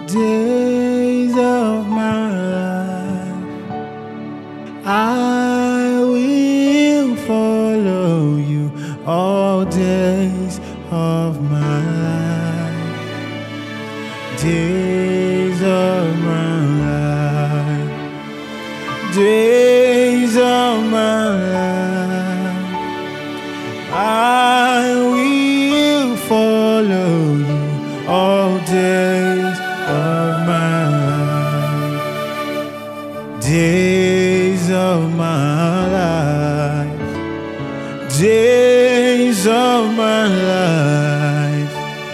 days of my life, I will follow you all days of my life. Days of my life, days of my life, I will follow you all days of my life. Days of my life, days of my life,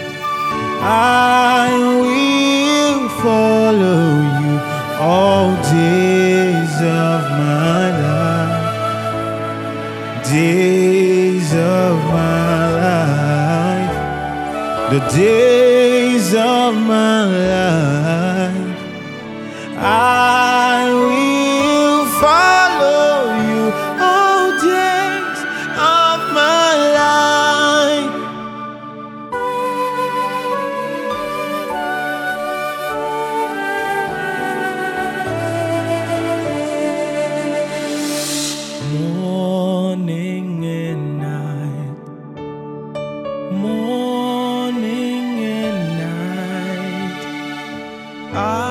I will follow you all days of my life. Days of my life, the days of my life, I will follow you all days of my life. Morning and night, morning and night,